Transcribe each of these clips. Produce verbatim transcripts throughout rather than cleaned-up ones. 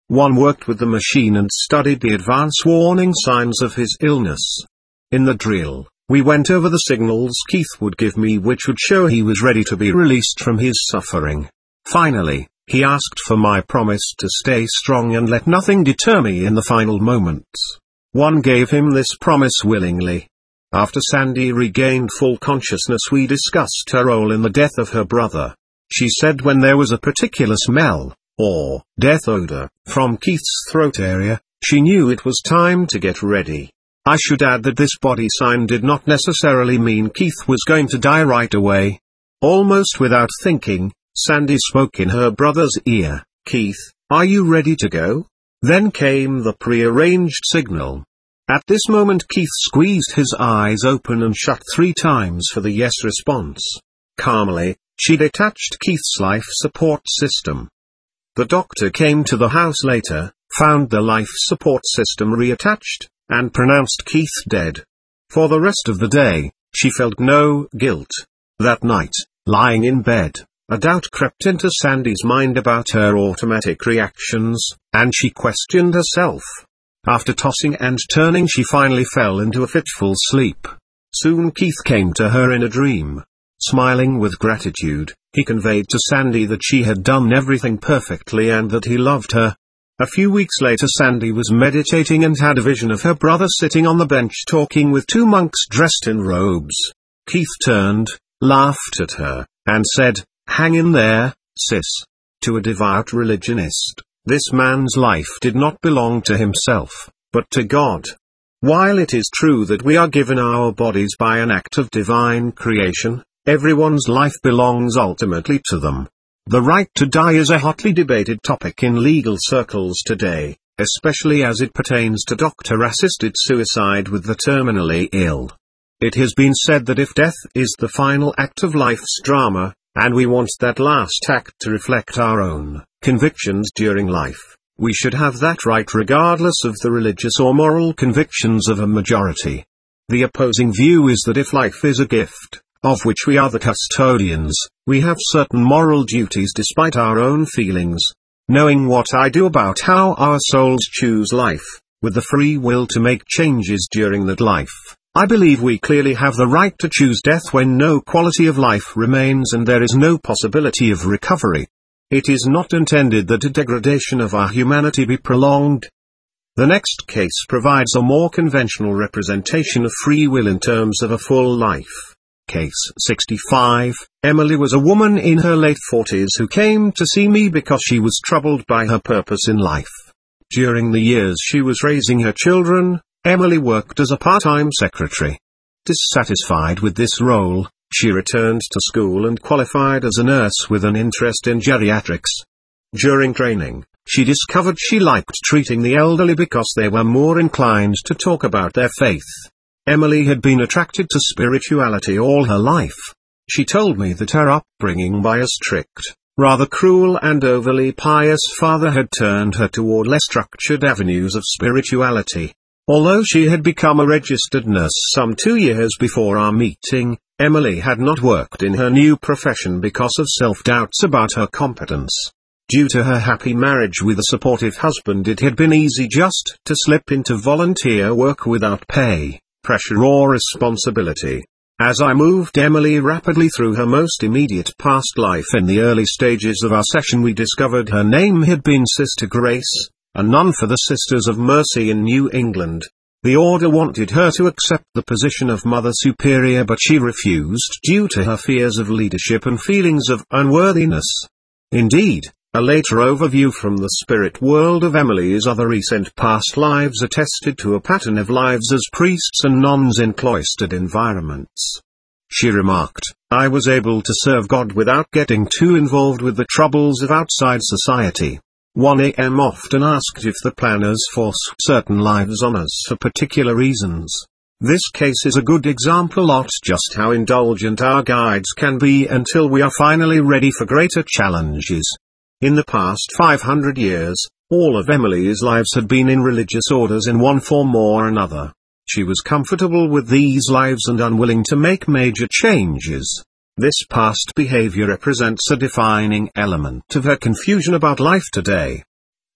One worked with the machine and studied the advance warning signs of his illness. In the drill, we went over the signals Keith would give me which would show he was ready to be released from his suffering. Finally, he asked for my promise to stay strong and let nothing deter me in the final moments. One gave him this promise willingly. After Sandy regained full consciousness, we discussed her role in the death of her brother. She said when there was a particular smell, or death odor, from Keith's throat area, she knew it was time to get ready. I should add that this body sign did not necessarily mean Keith was going to die right away. Almost without thinking, Sandy spoke in her brother's ear, "Keith, are you ready to go?" Then came the prearranged signal. At this moment Keith squeezed his eyes open and shut three times for the yes response. Calmly, she detached Keith's life support system. The doctor came to the house later, found the life support system reattached, and pronounced Keith dead. For the rest of the day, she felt no guilt. That night, lying in bed, a doubt crept into Sandy's mind about her automatic reactions, and she questioned herself. After tossing and turning, she finally fell into a fitful sleep. Soon Keith came to her in a dream. Smiling with gratitude, he conveyed to Sandy that she had done everything perfectly and that he loved her. A few weeks later Sandy was meditating and had a vision of her brother sitting on the bench talking with two monks dressed in robes. Keith turned, laughed at her, and said, "Hang in there, sis." To a devout religionist, this man's life did not belong to himself, but to God. While it is true that we are given our bodies by an act of divine creation, everyone's life belongs ultimately to them. The right to die is a hotly debated topic in legal circles today, especially as it pertains to doctor-assisted suicide with the terminally ill. It has been said that if death is the final act of life's drama, and we want that last act to reflect our own convictions during life, we should have that right regardless of the religious or moral convictions of a majority. The opposing view is that if life is a gift, of which we are the custodians, we have certain moral duties despite our own feelings. Knowing what I do about how our souls choose life, with the free will to make changes during that life, I believe we clearly have the right to choose death when no quality of life remains and there is no possibility of recovery. It is not intended that a degradation of our humanity be prolonged. The next case provides a more conventional representation of free will in terms of a full life. Case sixty-five, Emily was a woman in her late forties who came to see me because she was troubled by her purpose in life. During the years she was raising her children, Emily worked as a part-time secretary. Dissatisfied with this role, she returned to school and qualified as a nurse with an interest in geriatrics. During training, she discovered she liked treating the elderly because they were more inclined to talk about their faith. Emily had been attracted to spirituality all her life. She told me that her upbringing by a strict, rather cruel and overly pious father had turned her toward less structured avenues of spirituality. Although she had become a registered nurse some two years before our meeting, Emily had not worked in her new profession because of self-doubts about her competence. Due to her happy marriage with a supportive husband, it had been easy just to slip into volunteer work without pay, pressure or responsibility. As I moved Emily rapidly through her most immediate past life in the early stages of our session, we discovered her name had been Sister Grace, a nun for the Sisters of Mercy in New England. The order wanted her to accept the position of Mother Superior, but she refused due to her fears of leadership and feelings of unworthiness. Indeed, a later overview from the spirit world of Emily's other recent past lives attested to a pattern of lives as priests and nuns in cloistered environments. She remarked, "I was able to serve God without getting too involved with the troubles of outside society." one A M often asked if the planners force certain lives on us for particular reasons. This case is a good example of just how indulgent our guides can be until we are finally ready for greater challenges. In the past five hundred years, all of Emily's lives had been in religious orders in one form or another. She was comfortable with these lives and unwilling to make major changes. This past behavior represents a defining element of her confusion about life today.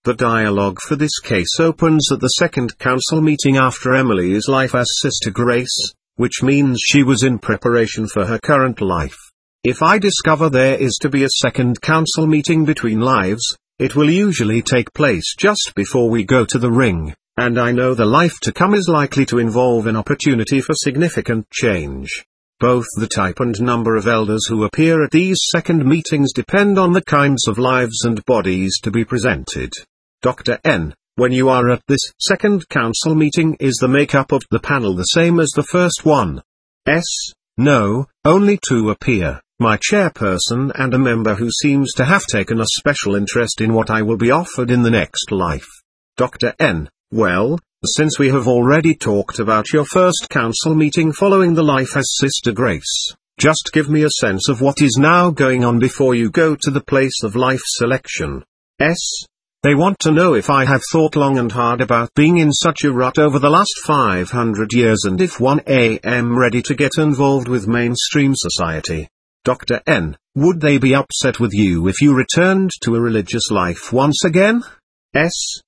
The dialogue for this case opens at the second council meeting after Emily's life as Sister Grace, which means she was in preparation for her current life. If I discover there is to be a second council meeting between lives, it will usually take place just before we go to the ring, and I know the life to come is likely to involve an opportunity for significant change. Both the type and number of elders who appear at these second meetings depend on the kinds of lives and bodies to be presented. Doctor N, when you are at this second council meeting, is the makeup of the panel the same as the first one? S. No, only two appear, my chairperson and a member who seems to have taken a special interest in what I will be offered in the next life. Doctor N, well, since we have already talked about your first council meeting following the life as Sister Grace, just give me a sense of what is now going on before you go to the place of life selection. S. They want to know if I have thought long and hard about being in such a rut over the last five hundred years and if one am ready to get involved with mainstream society. Doctor N, would they be upset with you if you returned to a religious life once again? S,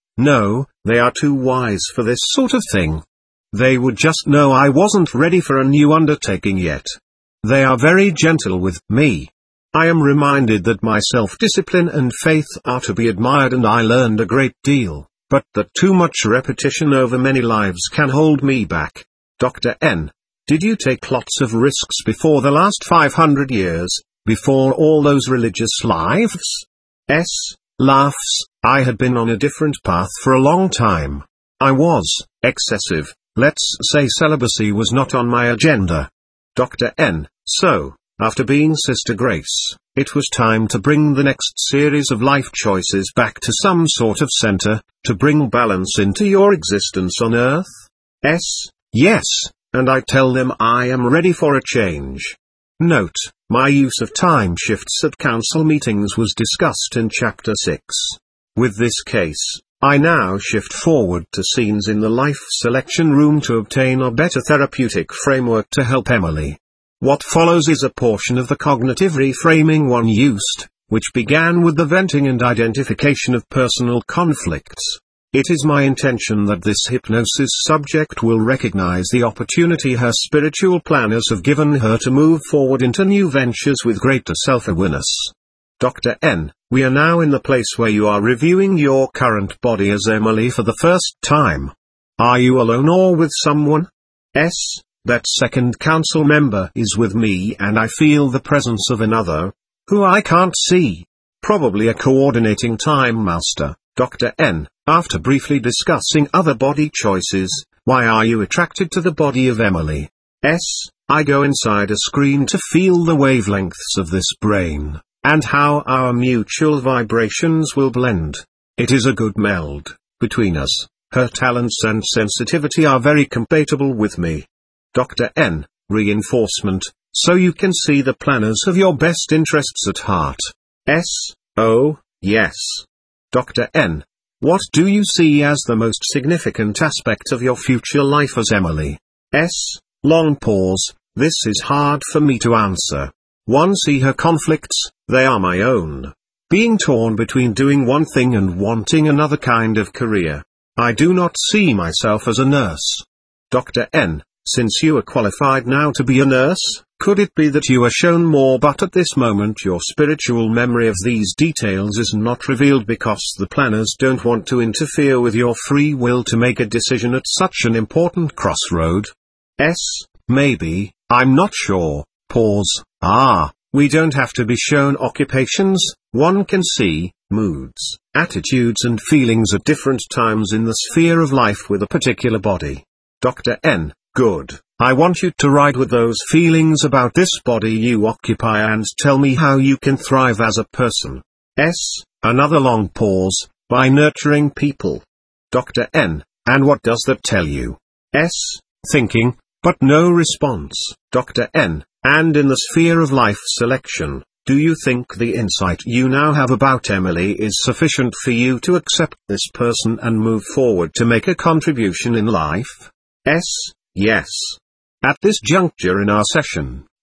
no, they are too wise for this sort of thing. They would just know I wasn't ready for a new undertaking yet. They are very gentle with me. I am reminded that my self-discipline and faith are to be admired and I learned a great deal, but that too much repetition over many lives can hold me back. Doctor N, did you take lots of risks before the last five hundred years, before all those religious lives? S, laughs, I had been on a different path for a long time. I was, excessive, let's say celibacy was not on my agenda. Doctor N, so, after being Sister Grace, it was time to bring the next series of life choices back to some sort of center, to bring balance into your existence on Earth? S, yes, and I tell them I am ready for a change. Note, my use of time shifts at council meetings was discussed in Chapter six. With this case, I now shift forward to scenes in the life selection room to obtain a better therapeutic framework to help Emily. What follows is a portion of the cognitive reframing one used, which began with the venting and identification of personal conflicts. It is my intention that this hypnosis subject will recognize the opportunity her spiritual planners have given her to move forward into new ventures with greater self-awareness. Doctor N, we are now in the place where you are reviewing your current body as Emily for the first time. Are you alone or with someone? S. That second council member is with me and I feel the presence of another, who I can't see. Probably a coordinating time master. Doctor N, after briefly discussing other body choices, why are you attracted to the body of Emily? S, I go inside a screen to feel the wavelengths of this brain, and how our mutual vibrations will blend. It is a good meld between us. Her talents and sensitivity are very compatible with me. Doctor N, reinforcement, so you can see the planners have your best interests at heart. S, oh, yes. Doctor N, what do you see as the most significant aspect of your future life as Emily? S, long pause, this is hard for me to answer. One, see her conflicts, they are my own. Being torn between doing one thing and wanting another kind of career. I do not see myself as a nurse. Doctor N, since you are qualified now to be a nurse, could it be that you are shown more but at this moment your spiritual memory of these details is not revealed because the planners don't want to interfere with your free will to make a decision at such an important crossroad? S, maybe, I'm not sure. Pause. Ah, we don't have to be shown occupations, one can see moods, attitudes and feelings at different times in the sphere of life with a particular body. Doctor N, good. I want you to ride with those feelings about this body you occupy and tell me how you can thrive as a person. S, another long pause, by nurturing people. Doctor N, and what does that tell you? S, thinking, but no response. Doctor N, and in the sphere of life selection, do you think the insight you now have about Emily is sufficient for you to accept this person and move forward to make a contribution in life? S, yes. At this juncture in our session,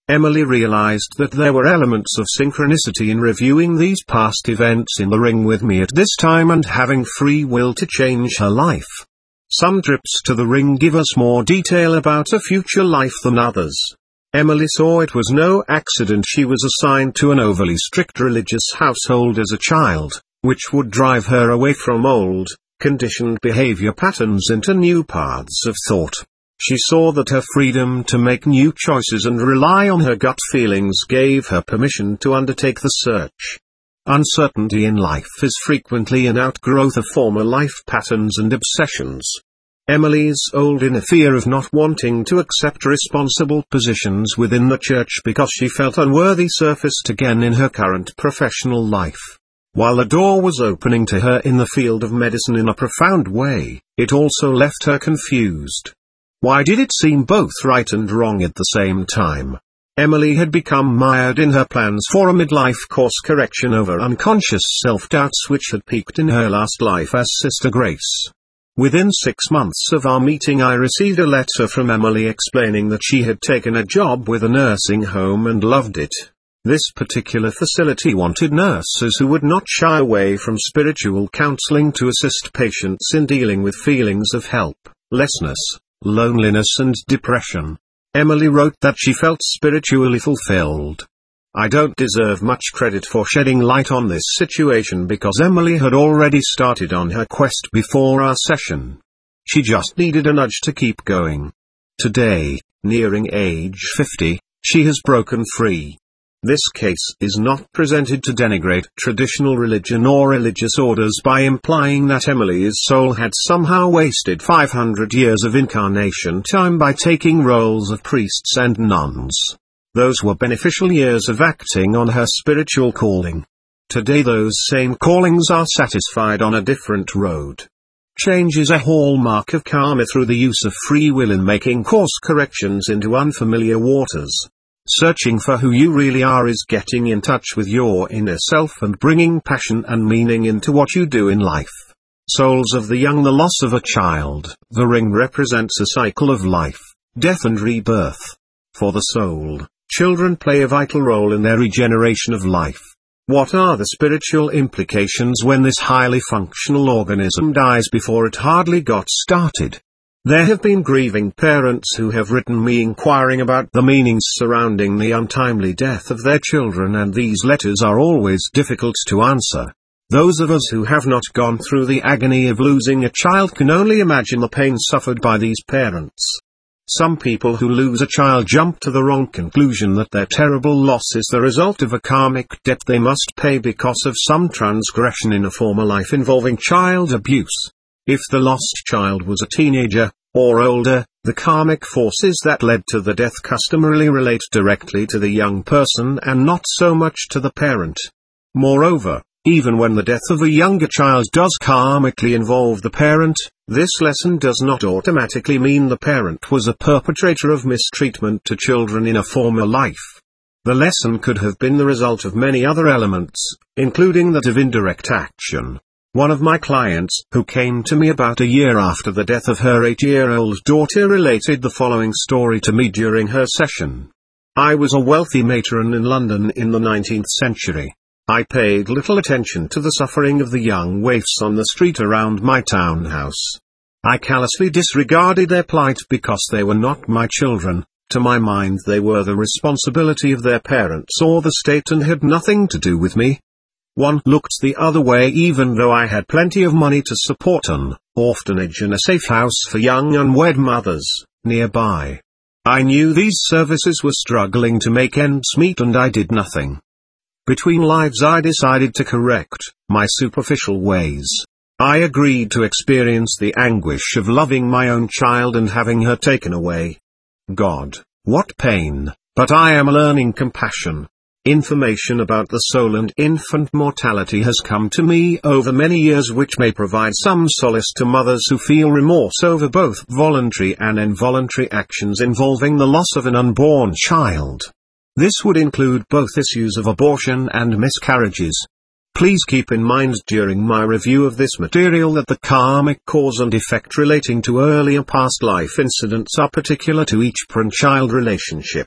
Emily realized that there were elements of synchronicity in reviewing these past events in the ring with me at this time and having free will to change her life. Some trips to the ring give us more detail about a future life than others. Emily saw it was no accident she was assigned to an overly strict religious household as a child, which would drive her away from old, conditioned behavior patterns into new paths of thought. She saw that her freedom to make new choices and rely on her gut feelings gave her permission to undertake the search. Uncertainty in life is frequently an outgrowth of former life patterns and obsessions. Emily's old inner fear of not wanting to accept responsible positions within the church because she felt unworthy surfaced again in her current professional life. While the door was opening to her in the field of medicine in a profound way, it also left her confused. Why did it seem both right and wrong at the same time? Emily had become mired in her plans for a midlife course correction over unconscious self-doubts which had peaked in her last life as Sister Grace. Within six months of our meeting I received a letter from Emily explaining that she had taken a job with a nursing home and loved it. This particular facility wanted nurses who would not shy away from spiritual counseling to assist patients in dealing with feelings of helplessness, loneliness and depression. Emily wrote that she felt spiritually fulfilled. I don't deserve much credit for shedding light on this situation because Emily had already started on her quest before our session. She just needed a nudge to keep going. Today, nearing age fifty, she has broken free. This case is not presented to denigrate traditional religion or religious orders by implying that Emily's soul had somehow wasted five hundred years of incarnation time by taking roles of priests and nuns. Those were beneficial years of acting on her spiritual calling. Today those same callings are satisfied on a different road. Change is a hallmark of karma through the use of free will in making course corrections into unfamiliar waters. Searching for who you really are is getting in touch with your inner self and bringing passion and meaning into what you do in life. Souls of the young, the loss of a child. The ring represents a cycle of life, death and rebirth. For the soul, children play a vital role in their regeneration of life. What are the spiritual implications when this highly functional organism dies before it hardly got started? There have been grieving parents who have written me inquiring about the meanings surrounding the untimely death of their children, and these letters are always difficult to answer. Those of us who have not gone through the agony of losing a child can only imagine the pain suffered by these parents. Some people who lose a child jump to the wrong conclusion that their terrible loss is the result of a karmic debt they must pay because of some transgression in a former life involving child abuse. If the lost child was a teenager, or older, the karmic forces that led to the death customarily relate directly to the young person and not so much to the parent. Moreover, even when the death of a younger child does karmically involve the parent, this lesson does not automatically mean the parent was a perpetrator of mistreatment to children in a former life. The lesson could have been the result of many other elements, including that of indirect action. One of my clients, who came to me about a year after the death of her eight-year-old daughter, related the following story to me during her session. I was a wealthy matron in London in the nineteenth century. I paid little attention to the suffering of the young waifs on the street around my townhouse. I callously disregarded their plight because they were not my children. To my mind they were the responsibility of their parents or the state and had nothing to do with me. One looked the other way even though I had plenty of money to support an orphanage and a safe house for young unwed mothers nearby. I knew these services were struggling to make ends meet and I did nothing. Between lives I decided to correct my superficial ways. I agreed to experience the anguish of loving my own child and having her taken away. God, what pain, but I am learning compassion. Information about the soul and infant mortality has come to me over many years which may provide some solace to mothers who feel remorse over both voluntary and involuntary actions involving the loss of an unborn child. This would include both issues of abortion and miscarriages. Please keep in mind during my review of this material that the karmic cause and effect relating to earlier past life incidents are particular to each parent-child relationship.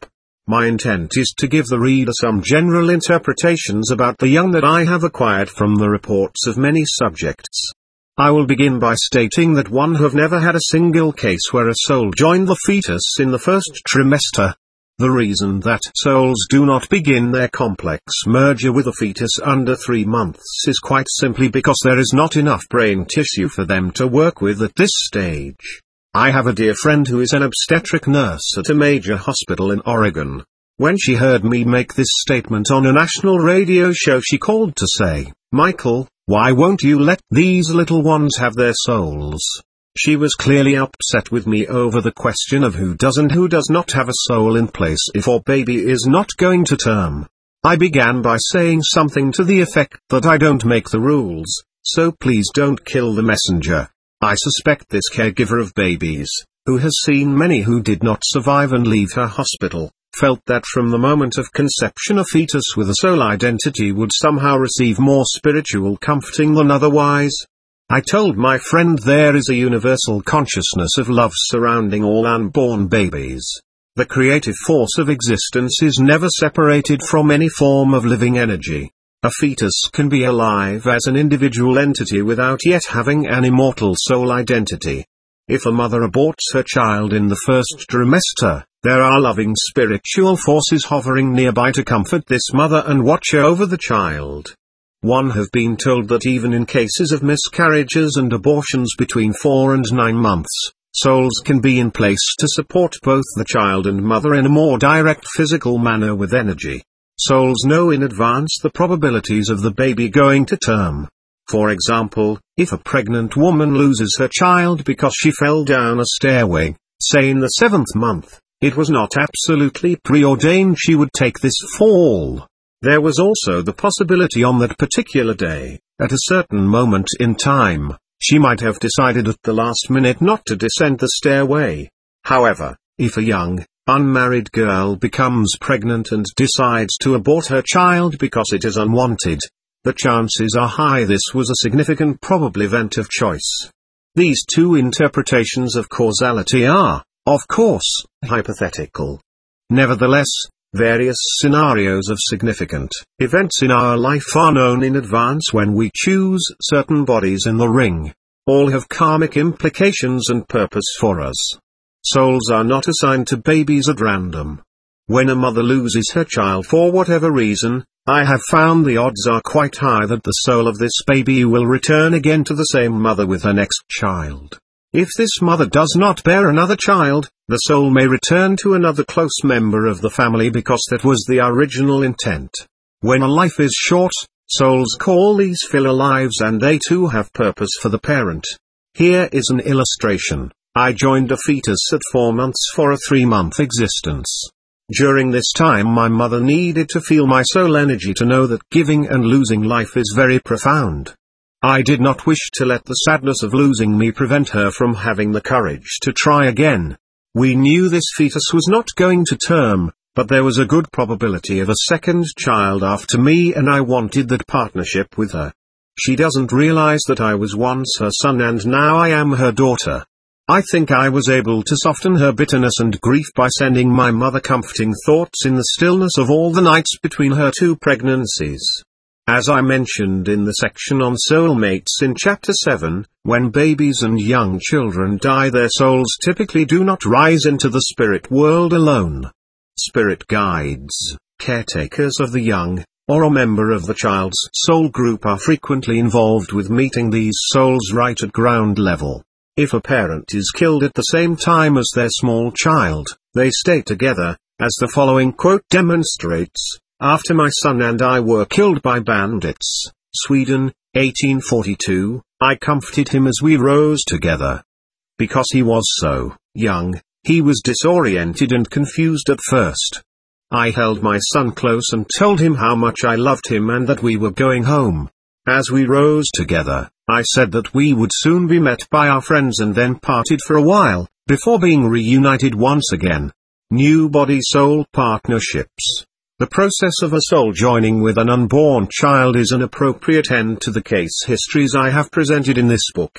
My intent is to give the reader some general interpretations about the young that I have acquired from the reports of many subjects. I will begin by stating that one have never had a single case where a soul joined the fetus in the first trimester. The reason that souls do not begin their complex merger with a fetus under three months is quite simply because there is not enough brain tissue for them to work with at this stage. I have a dear friend who is an obstetric nurse at a major hospital in Oregon. When she heard me make this statement on a national radio show, she called to say, "Michael, why won't you let these little ones have their souls?" She was clearly upset with me over the question of who does and who does not have a soul in place if our baby is not going to term. I began by saying something to the effect that I don't make the rules, so please don't kill the messenger. I suspect this caregiver of babies, who has seen many who did not survive and leave her hospital, felt that from the moment of conception a fetus with a soul identity would somehow receive more spiritual comforting than otherwise. I told my friend there is a universal consciousness of love surrounding all unborn babies. The creative force of existence is never separated from any form of living energy. A fetus can be alive as an individual entity without yet having an immortal soul identity. If a mother aborts her child in the first trimester, there are loving spiritual forces hovering nearby to comfort this mother and watch over the child. One have been told that even in cases of miscarriages and abortions between four and nine months, souls can be in place to support both the child and mother in a more direct physical manner with energy. Souls know in advance the probabilities of the baby going to term. For example, if a pregnant woman loses her child because she fell down a stairway, say in the seventh month, it was not absolutely preordained she would take this fall. There was also the possibility on that particular day, at a certain moment in time, she might have decided at the last minute not to descend the stairway. However, if a young, unmarried girl becomes pregnant and decides to abort her child because it is unwanted, the chances are high this was a significant probable event of choice. These two interpretations of causality are, of course, hypothetical. Nevertheless, various scenarios of significant events in our life are known in advance when we choose certain bodies in the ring. All have karmic implications and purpose for us. Souls are not assigned to babies at random. When a mother loses her child for whatever reason, I have found the odds are quite high that the soul of this baby will return again to the same mother with her next child. If this mother does not bear another child, the soul may return to another close member of the family because that was the original intent. When a life is short, souls call these filler lives and they too have purpose for the parent. Here is an illustration. I joined a fetus at four months for a three-month existence. During this time my mother needed to feel my soul energy to know that giving and losing life is very profound. I did not wish to let the sadness of losing me prevent her from having the courage to try again. We knew this fetus was not going to term, but there was a good probability of a second child after me and I wanted that partnership with her. She doesn't realize that I was once her son and now I am her daughter. I think I was able to soften her bitterness and grief by sending my mother comforting thoughts in the stillness of all the nights between her two pregnancies. As I mentioned in the section on soulmates in Chapter seven, when babies and young children die, their souls typically do not rise into the spirit world alone. Spirit guides, caretakers of the young, or a member of the child's soul group are frequently involved with meeting these souls right at ground level. If a parent is killed at the same time as their small child, they stay together, as the following quote demonstrates. After my son and I were killed by bandits, Sweden, eighteen forty-two, I comforted him as we rose together. Because he was so young, he was disoriented and confused at first. I held my son close and told him how much I loved him and that we were going home. As we rose together, I said that we would soon be met by our friends and then parted for a while, before being reunited once again. New body-soul partnerships. The process of a soul joining with an unborn child is an appropriate end to the case histories I have presented in this book.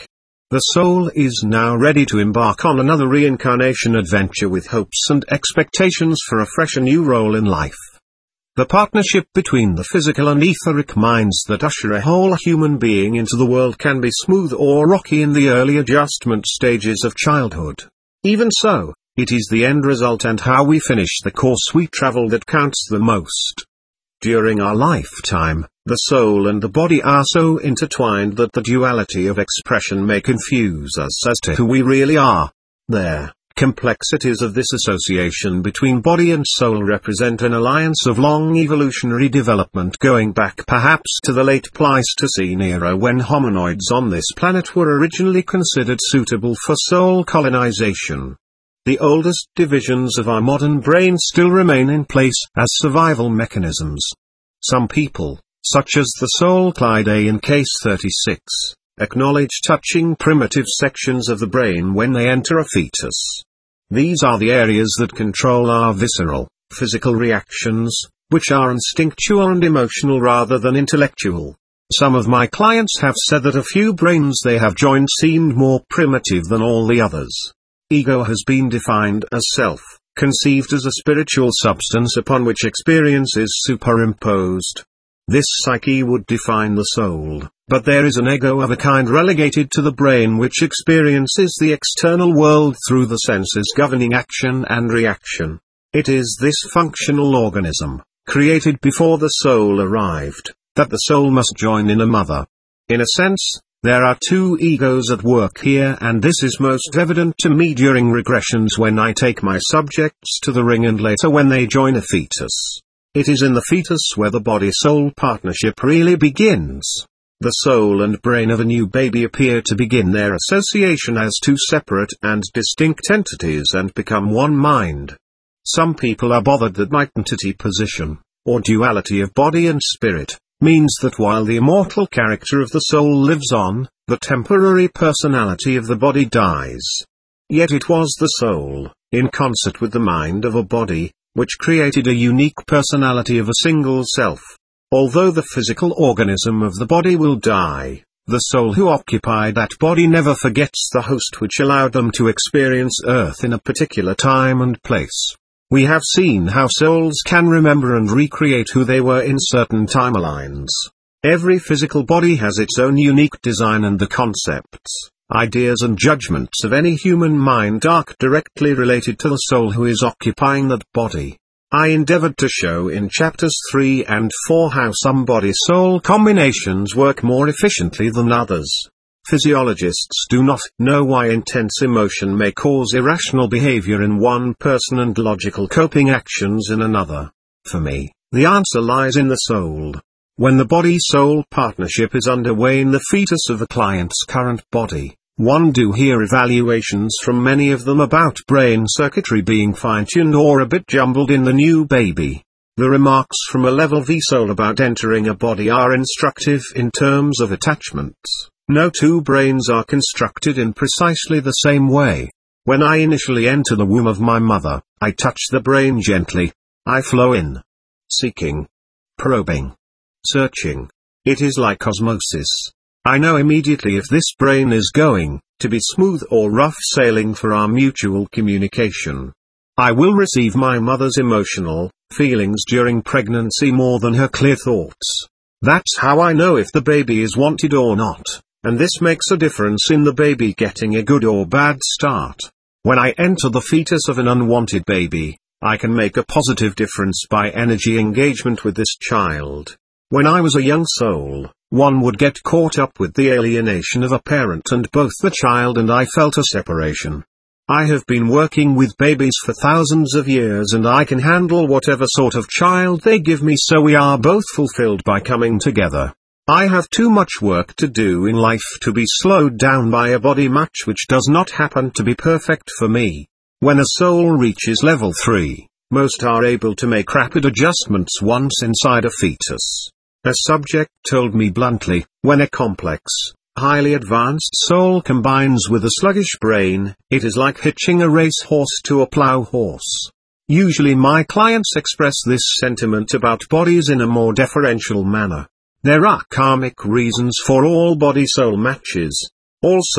The soul is now ready to embark on another reincarnation adventure with hopes and expectations for a fresh and new role in life. The partnership between the physical and etheric minds that usher a whole human being into the world can be smooth or rocky in the early adjustment stages of childhood. Even so, it is the end result and how we finish the course we travel that counts the most. During our lifetime, the soul and the body are so intertwined that the duality of expression may confuse us as to who we really are. There. Complexities of this association between body and soul represent an alliance of long evolutionary development going back perhaps to the late Pleistocene era when hominoids on this planet were originally considered suitable for soul colonization. The oldest divisions of our modern brain still remain in place as survival mechanisms. Some people, such as the Soulclide in case thirty-six, acknowledge touching primitive sections of the brain when they enter a fetus. These are the areas that control our visceral, physical reactions, which are instinctual and emotional rather than intellectual. Some of my clients have said that a few brains they have joined seemed more primitive than all the others. Ego has been defined as self, conceived as a spiritual substance upon which experience is superimposed. This psyche would define the soul, but there is an ego of a kind relegated to the brain which experiences the external world through the senses governing action and reaction. It is this functional organism, created before the soul arrived, that the soul must join in a mother. In a sense, there are two egos at work here, and this is most evident to me during regressions when I take my subjects to the ring and later when they join a fetus. It is in the fetus where the body-soul partnership really begins. The soul and brain of a new baby appear to begin their association as two separate and distinct entities and become one mind. Some people are bothered that my entity position, or duality of body and spirit, means that while the immortal character of the soul lives on, the temporary personality of the body dies. Yet it was the soul, in concert with the mind of a body, which created a unique personality of a single self. Although the physical organism of the body will die, the soul who occupied that body never forgets the host which allowed them to experience Earth in a particular time and place. We have seen how souls can remember and recreate who they were in certain timelines. Every physical body has its own unique design, and the concepts, ideas and judgments of any human mind are directly related to the soul who is occupying that body. I endeavored to show in chapters three and four how some body-soul combinations work more efficiently than others. Physiologists do not know why intense emotion may cause irrational behavior in one person and logical coping actions in another. For me, the answer lies in the soul. When the body-soul partnership is underway in the fetus of a client's current body, one do hear evaluations from many of them about brain circuitry being fine-tuned or a bit jumbled in the new baby. The remarks from a level V soul about entering a body are instructive in terms of attachments. No two brains are constructed in precisely the same way. When I initially enter the womb of my mother, I touch the brain gently. I flow in. Seeking. Probing. Searching. It is like osmosis. I know immediately if this brain is going to be smooth or rough sailing for our mutual communication. I will receive my mother's emotional feelings during pregnancy more than her clear thoughts. That's how I know if the baby is wanted or not. And this makes a difference in the baby getting a good or bad start. When I enter the fetus of an unwanted baby, I can make a positive difference by energy engagement with this child. When I was a young soul, one would get caught up with the alienation of a parent, and both the child and I felt a separation. I have been working with babies for thousands of years, and I can handle whatever sort of child they give me, so we are both fulfilled by coming together. I have too much work to do in life to be slowed down by a body match which does not happen to be perfect for me. When a soul reaches level three, most are able to make rapid adjustments once inside a fetus. A subject told me bluntly, when a complex, highly advanced soul combines with a sluggish brain, it is like hitching a racehorse to a plow horse. Usually my clients express this sentiment about bodies in a more deferential manner. There are karmic reasons for all body-soul matches. Also,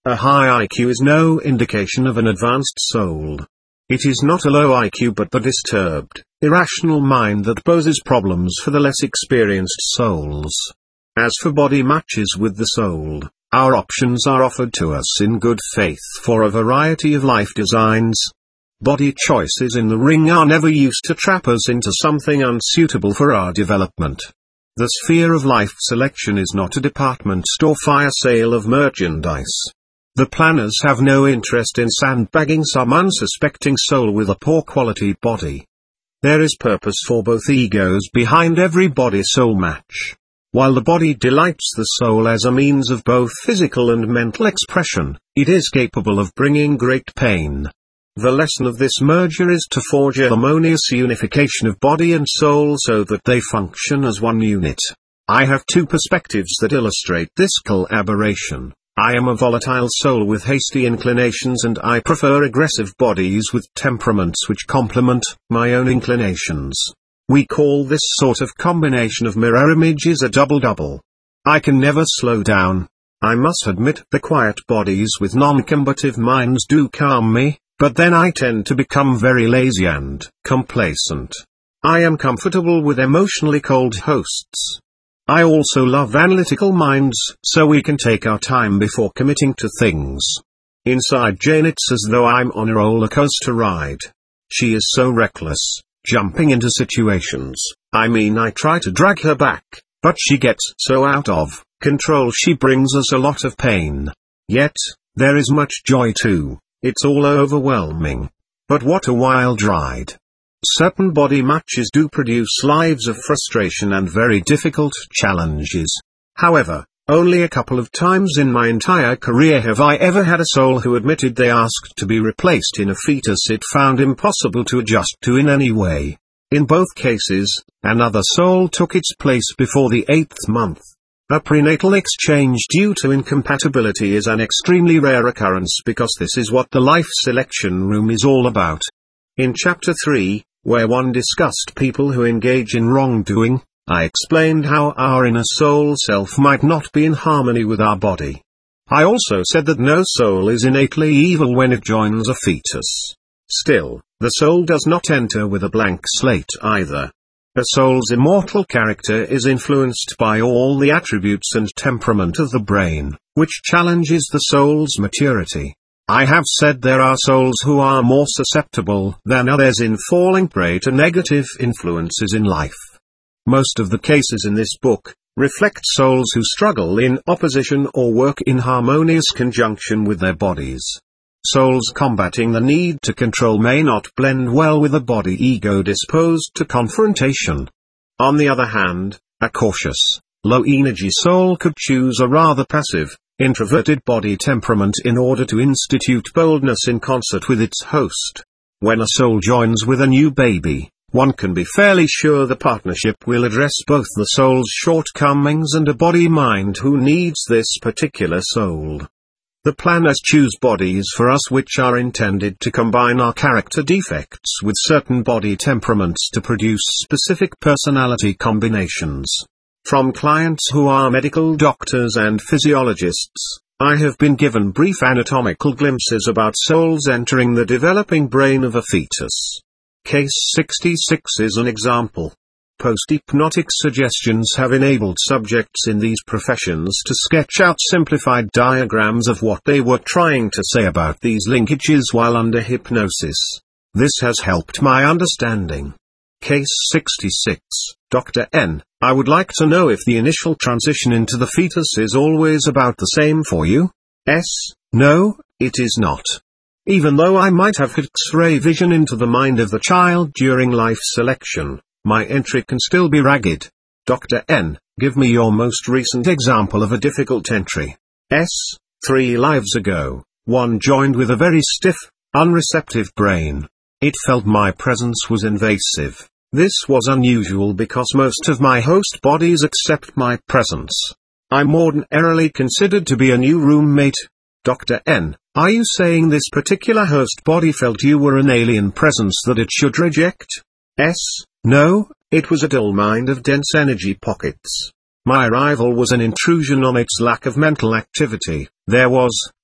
A high I Q is no indication of an advanced soul. It is not a low I Q but the disturbed, irrational mind that poses problems for the less experienced souls. As for body matches with the soul, our options are offered to us in good faith for a variety of life designs. Body choices in the ring are never used to trap us into something unsuitable for our development. The sphere of life selection is not a department store fire sale of merchandise. The planners have no interest in sandbagging some unsuspecting soul with a poor quality body. There is purpose for both egos behind every body-soul match. While the body delights the soul as a means of both physical and mental expression, it is capable of bringing great pain. The lesson of this merger is to forge a harmonious unification of body and soul so that they function as one unit. I have two perspectives that illustrate this collaboration. I am a volatile soul with hasty inclinations and I prefer aggressive bodies with temperaments which complement my own inclinations. We call this sort of combination of mirror images a double-double. I can never slow down. I must admit the quiet bodies with non-combative minds do calm me, but then I tend to become very lazy and complacent. I am comfortable with emotionally cold hosts. I also love analytical minds, so we can take our time before committing to things. Inside Jane it's as though I'm on a roller coaster ride. She is so reckless, jumping into situations. I mean I try to drag her back, but she gets so out of control she brings us a lot of pain. Yet, there is much joy too. It's all overwhelming. But what a wild ride. Certain body matches do produce lives of frustration and very difficult challenges. However, only a couple of times in my entire career have I ever had a soul who admitted they asked to be replaced in a fetus it found impossible to adjust to in any way. In both cases, another soul took its place before the eighth month. A prenatal exchange due to incompatibility is an extremely rare occurrence because this is what the life selection room is all about. In Chapter three, where one discussed people who engage in wrongdoing, I explained how our inner soul self might not be in harmony with our body. I also said that no soul is innately evil when it joins a fetus. Still, the soul does not enter with a blank slate either. A soul's immortal character is influenced by all the attributes and temperament of the brain, which challenges the soul's maturity. I have said there are souls who are more susceptible than others in falling prey to negative influences in life. Most of the cases in this book reflect souls who struggle in opposition or work in harmonious conjunction with their bodies. Souls combating the need to control may not blend well with a body ego disposed to confrontation. On the other hand, a cautious, low-energy soul could choose a rather passive, introverted body temperament in order to institute boldness in concert with its host. When a soul joins with a new baby, one can be fairly sure the partnership will address both the soul's shortcomings and a body-mind who needs this particular soul. The planners choose bodies for us which are intended to combine our character defects with certain body temperaments to produce specific personality combinations. From clients who are medical doctors and physiologists, I have been given brief anatomical glimpses about souls entering the developing brain of a fetus. Case sixty-six is an example. Post-hypnotic suggestions have enabled subjects in these professions to sketch out simplified diagrams of what they were trying to say about these linkages while under hypnosis. This has helped my understanding. Case sixty-six, Doctor N. I would like to know if the initial transition into the fetus is always about the same for you? S. No, it is not. Even though I might have X-ray vision into the mind of the child during life selection, my entry can still be ragged. Doctor N. Give me your most recent example of a difficult entry. S. Three lives ago, one joined with a very stiff, unreceptive brain. It felt my presence was invasive. This was unusual because most of my host bodies accept my presence. I'm ordinarily considered to be a new roommate. Doctor N. Are you saying this particular host body felt you were an alien presence that it should reject? S. No, it was a dull mind of dense energy pockets. My arrival was an intrusion on its lack of mental activity. There was,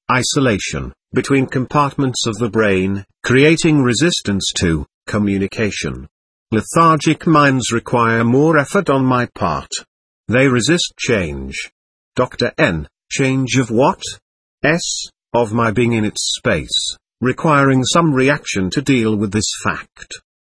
isolation, between compartments of the brain, creating resistance to communication. Lethargic minds require more effort on my part. They resist change. Doctor N. Change of what? S. Of my being in its space, requiring some reaction to deal with this fact.